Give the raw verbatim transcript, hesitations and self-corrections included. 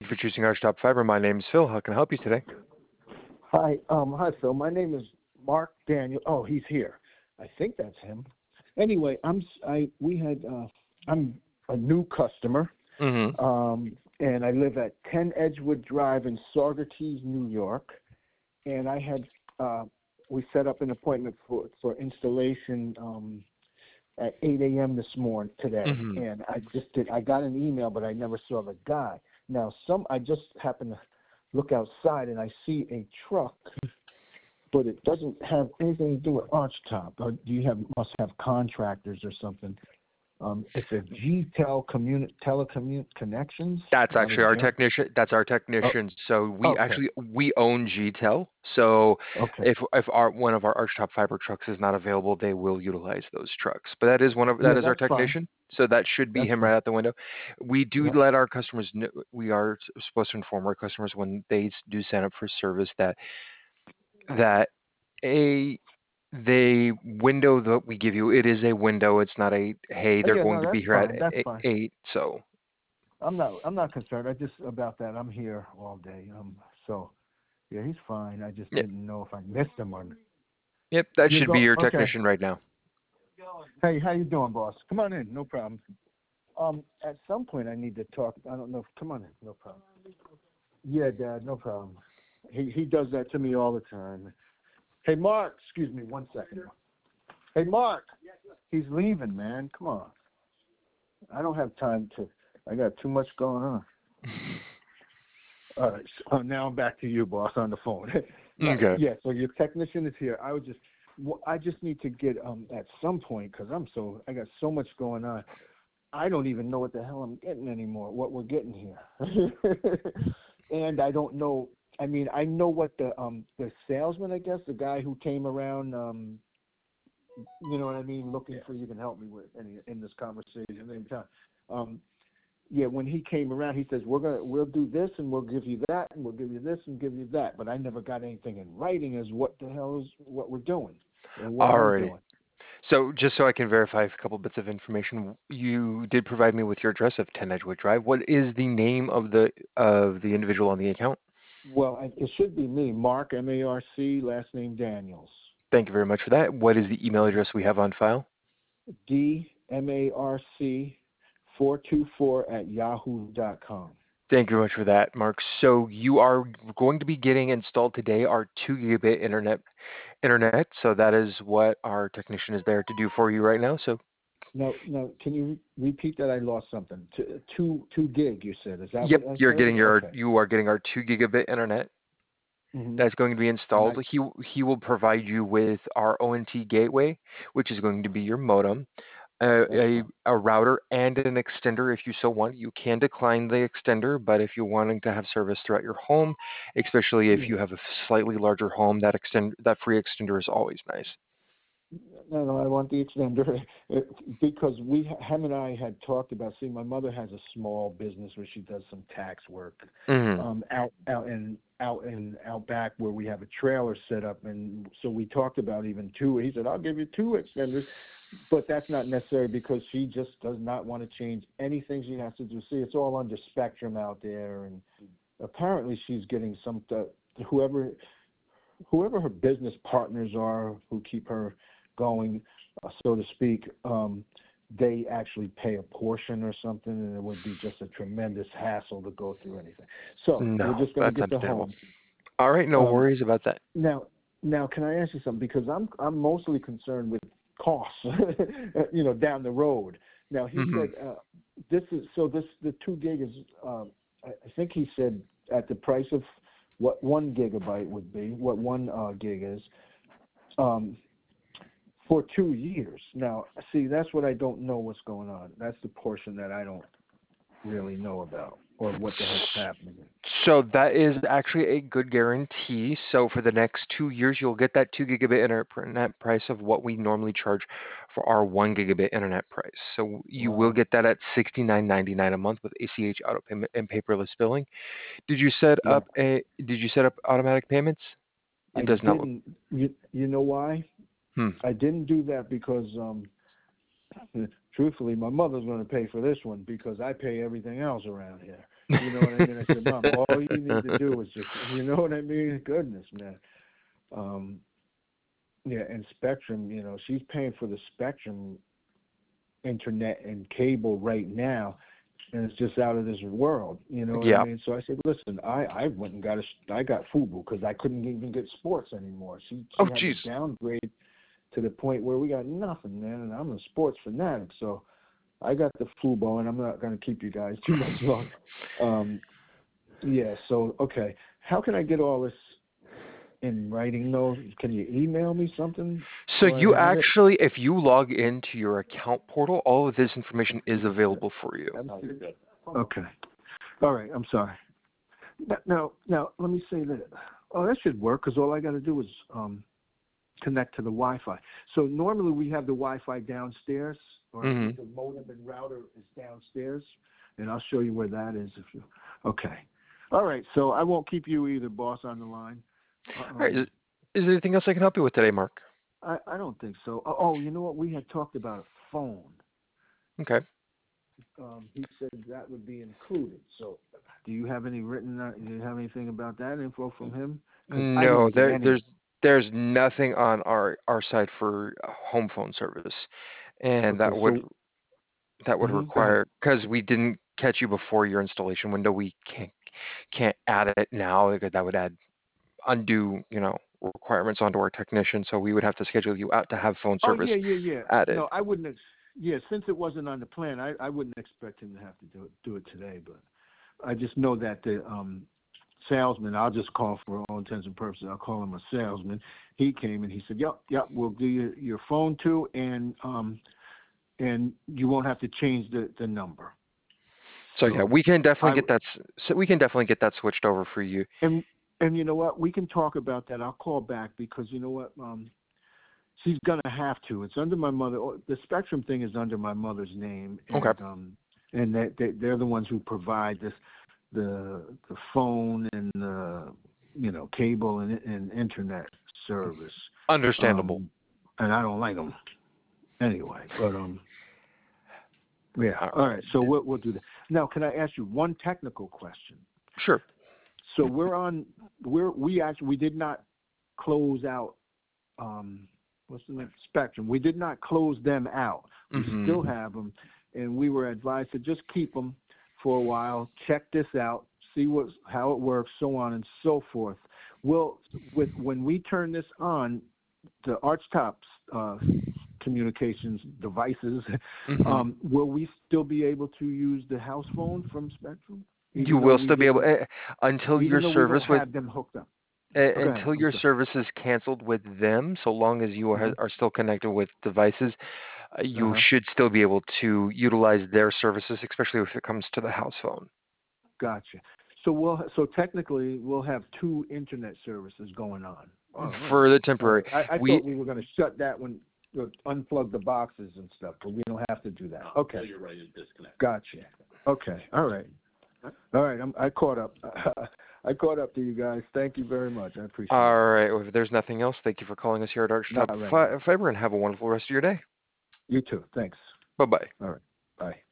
for choosing Archtop Fiber. My name is Phil. How can I help you today? Hi, um, hi Phil. My name is Mark Daniel. Oh, he's here. I think that's him. Anyway, I'm I we had uh, I'm a new customer, Mm-hmm. um, and I live at ten Edgewood Drive in Saugerties, New York. And I had uh, we set up an appointment for for installation um, at eight a.m. this morning today, Mm-hmm. and I just did. I got an email, but I never saw the guy. Now, some I just happened to look outside and I see a truck, but it doesn't have anything to do with Archtop. Or do you have must have contractors or something? Um, it's a G-Tel communi- telecommun connections That's out actually of our Ger- technician. That's our Oh, technician. So we okay, actually we own G Tel. So okay. if if our one of our Archtop Fiber trucks is not available, they will utilize those trucks. But that is one of Yeah, that is our that's fine. technician. So that should be That's him fine. right out the window. We do Yeah. let our customers know. We are supposed to inform our customers when they s- do sign up for service that that a the window that we give you, it is a window. It's not a, hey, Oh, they're yeah, going no, to be that's here at fine. That's e- fine. eight. So I'm not. I'm not concerned. I just about that. I'm here all day. Um. So yeah, he's fine. I just yep, didn't know if I missed him or. yep, that You should be go. your Okay. technician right now. Hey, how you doing, boss? Come on in. No problem. Um. At some point, I need to talk. I don't know. Come on in. No problem. Yeah, Dad. No problem. He he does that to me all the time. Hey, Mark. Excuse me. One second. Hey, Mark. He's leaving, man. Come on. I don't have time to. I got too much going on. All right. So now I'm back to you, boss, on the phone. No, Okay. yeah. So your technician is here. I would just, well, I just need to get um at some point because I'm so I got so much going on. I don't even know what the hell I'm getting anymore. What we're getting here, and I don't know. I mean, I know what the um the salesman, I guess, the guy who came around. Um, you know what I mean? Looking for you can help me with any in this conversation anytime. Um, Yeah, when he came around, he says we're gonna we'll do this and we'll give you that and we'll give you this and give you that. But I never got anything in writing as what the hell is what we're doing and what I'm Alrighty. doing. So just so I can verify a couple bits of information, you did provide me with your address of ten Edgewood Drive. What is the name of the of the individual on the account? Well, I, it should be me, Mark M A R C, last name Daniels, Thank you very much for that. What is the email address we have on file? D M A R C four two four at yahoo dot com. Thank you very much for that, Mark. So you are going to be getting installed today our two gigabit internet internet. So that is what our technician is there to do for you right now. So No, no. Can you repeat that? I lost something. Two, two, two gig. You said. Is that yep, what I you're heard? getting your Okay. you are getting our two gigabit internet. hmm That's going to be And I. installed. He he will provide you with our O N T gateway, which is going to be your modem, uh, That's a fine. a router, and an extender if you so want. You can decline the extender, but if you're wanting to have service throughout your home, especially if Yeah. you have a slightly larger home, that extend that free extender is always nice. No, no, I want the extender It- because we, him and I had talked about. See, my mother has a small business where she does some tax work, Hmm. um, out, out in, out in, out back where we have a trailer set up, and so we talked about even two. He said, "I'll give you two extenders," but that's not necessary because she just does not want to change anything she has to do. See, it's all under Spectrum out there, and apparently she's getting some. Uh, whoever whoever her business partners are who keep her going, uh, so to speak, um, they actually pay a portion or something, and it would be just a tremendous hassle to go through anything. So we're No, just going to that's get the understandable. home. All right, no Um, worries about that. now, now, can I ask you something? Because I'm I'm mostly concerned with costs, you know, down the road. Now he Hmm. said uh, this is so this the two gig is um, I, I think he said at the price of what one gigabyte would be, what one uh, gig is. Um, for two years. Now, see, that's what I don't know what's going on. That's the portion that I don't really know about or what the heck's happening. So that is actually a good guarantee. So for the next two years, you'll get that two gigabit internet price of what we normally charge for our one gigabit internet price. So you will Wow. get that at sixty-nine ninety-nine a month with A C H auto payment and paperless billing. Did you set Yeah, up a? Did you set up automatic payments? It I does not look. didn't. You, you know why? Hmm. I didn't do that because, um, truthfully, my mother's going to pay for this one because I pay everything else around here. You know what I mean? I said, Mom, all you need to do is just, you know what I mean? Goodness, man. Um, yeah, and Spectrum, you know, she's paying for the Spectrum internet and cable right now, and it's just out of this world. You know what I Yeah. mean? So I said, listen, I, I went and got a, I got Fubo because I couldn't even get sports anymore. She, she Oh, had jeez. to downgrade to the point where we got nothing, man, and I'm a sports fanatic, so I got the Fubo, and I'm not going to keep you guys too much longer. Um, yeah, so, okay. How can I get all this in writing, though? Can you email me something? So So I you have it? actually, if you log into your account portal, all of this information is available for you. Okay. All right, I'm sorry. Now, now, now let me say that. Oh, that should work because all I got to do is um, connect to the Wi-Fi. So normally we have the Wi-Fi downstairs, or hmm the modem and router is downstairs, and I'll show you where that is. If you, okay. All right, so I won't keep you either, boss, on the line. All right. Is, Um, is there anything else I can help you with today, Mark? I, I don't think so. Oh, oh, you know what? We had talked about a phone. Okay. Um, he said that would be included. So, do you have any written? Uh, do you have anything about that info from him? Because I No, didn't get there, any. there's there's nothing on our our side for uh, home phone service, and that Okay, would so that would mm-hmm, go ahead. require, because we didn't catch you before your installation window, we can't can't add it now because that would add undue, you know, requirements onto our technician. So we would have to schedule you out to have phone Oh service yeah, yeah, yeah. added. No, I wouldn't. Ex- yeah, since it wasn't on the plan, I, I wouldn't expect him to have to do it do it today. But I just know that the um, salesman. I'll just call for all intents and purposes. I'll call him a salesman. He came and he said, "Yep, yep, we'll do your, your phone too, and um, and you won't have to change the, the number." So yeah, So we can definitely I get that. s- So we can definitely get that switched over for you. and and you know what? We can talk about that. I'll call back because you know what? Um, she's gonna have to. It's under my mother. oh, The Spectrum thing is under my mother's name, Okay. and um, and they, they they're the ones who provide this, the the phone and the you know cable and and internet service. Understandable. Um, and I don't like them anyway. But um, yeah. All All right. right. So we'll we'll do that. Now, can I ask you one technical question? Sure. So we're on. We're we actually we did not close out. Um, what's the name? Spectrum. We did not close them out. We hmm still have them, and we were advised to just keep them for a while, check this out, see what how it works, so on and so forth. Well, with when we turn this on, the Archtop's uh, communications devices, hmm um, will we still be able to use the house phone from Spectrum, You even though will we still be able, didn't, eh, until your even though we service don't with have them hooked up? uh, Oh, go ahead. until I'm your sorry. service is canceled with them, so long as you are, Uh are still connected with devices, uh, huh. Uh you huh. should still be able to utilize their services, especially if it comes to the house phone. Gotcha. So we'll so technically we'll have two internet services going on. Oh, all For right. the All temporary, right. I, I we thought we were going to shut that one, uh, unplug the boxes and stuff, but we don't have to do that. Okay. So you're ready to disconnect. Gotcha. Okay. All right. All right. I'm, I caught up. I caught up to you guys. Thank you very much. I appreciate it. all right. Well, if there's nothing else, thank you for calling us here at Archtop Not right Fi- now. Fiber, and have a wonderful rest of your day. You too. Thanks. Bye bye. All right. Bye.